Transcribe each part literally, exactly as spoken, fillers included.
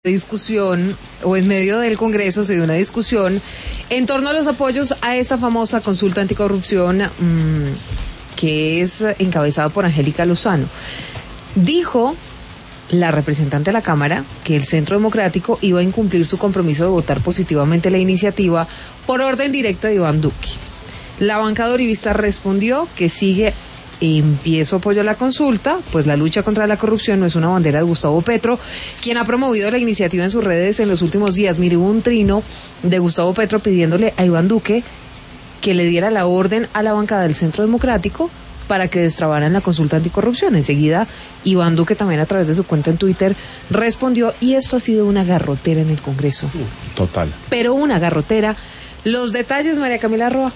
discusión, o en medio del Congreso se dio una discusión en torno a los apoyos a esta famosa consulta anticorrupción mmm, que es encabezada por Angélica Lozano. Dijo la representante de la Cámara que el Centro Democrático iba a incumplir su compromiso de votar positivamente la iniciativa por orden directa de Iván Duque. La bancada uribista respondió que sigue en pie su apoyo a la consulta, pues la lucha contra la corrupción no es una bandera de Gustavo Petro, quien ha promovido la iniciativa en sus redes en los últimos días. Mire, hubo un trino de Gustavo Petro pidiéndole a Iván Duque que le diera la orden a la bancada del Centro Democrático para que destrabaran la consulta anticorrupción. Enseguida, Iván Duque también a través de su cuenta en Twitter respondió, y esto ha sido una garrotera en el Congreso. Total. Pero una garrotera. Los detalles, María Camila Roa.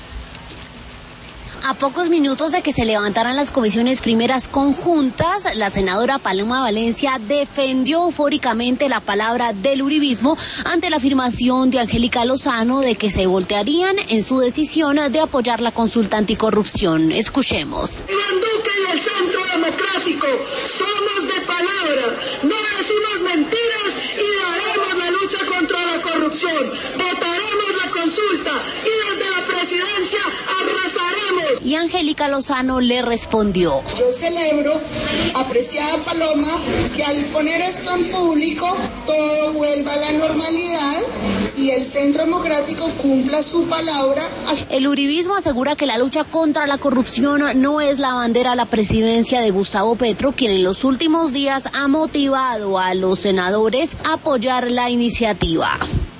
A pocos minutos de que se levantaran las comisiones primeras conjuntas, la senadora Paloma Valencia defendió eufóricamente la palabra del uribismo ante la afirmación de Angélica Lozano de que se voltearían en su decisión de apoyar la consulta anticorrupción. Escuchemos. Iván Duque y el Centro Democrático somos de palabra, no decimos mentiras y daremos la lucha contra la corrupción. Votaremos la consulta y desde la presidencia arrasaremos. Y Angélica Lozano le respondió. Yo celebro, apreciada Paloma, que al poner esto en público todo vuelva a la normalidad y el Centro Democrático cumpla su palabra. El uribismo asegura que la lucha contra la corrupción no es la bandera a la presidencia de Gustavo Petro, quien en los últimos días ha motivado a los senadores a apoyar la iniciativa.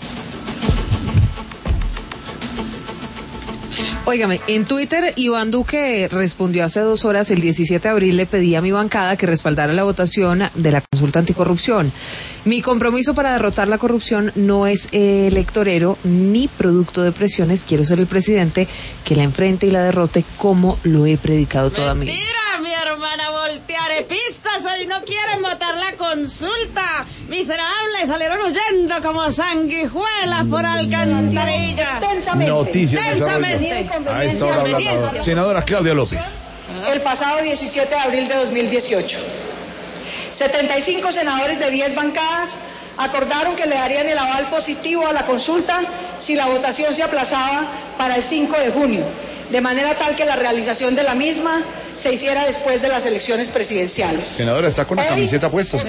Óigame, en Twitter, Iván Duque respondió hace dos horas, el diecisiete de abril, le pedí a mi bancada que respaldara la votación de la consulta anticorrupción. Mi compromiso para derrotar la corrupción no es electorero ni producto de presiones. Quiero ser el presidente que la enfrente y la derrote como lo he predicado toda mi vida. ¡Mentira, mi hermana! Volteare pistas, hoy no quieren votar la consulta. Miserables, salieron huyendo como sanguijuelas por alcantarilla. Noticias. Tensamente. A esta hora habla la senadora Claudia López. El pasado diecisiete de abril de dos mil dieciocho, setenta y cinco senadores de diez bancadas acordaron que le darían el aval positivo a la consulta si la votación se aplazaba para el cinco de junio, de manera tal que la realización de la misma se hiciera después de las elecciones presidenciales. Senadora, está con la camiseta puesta.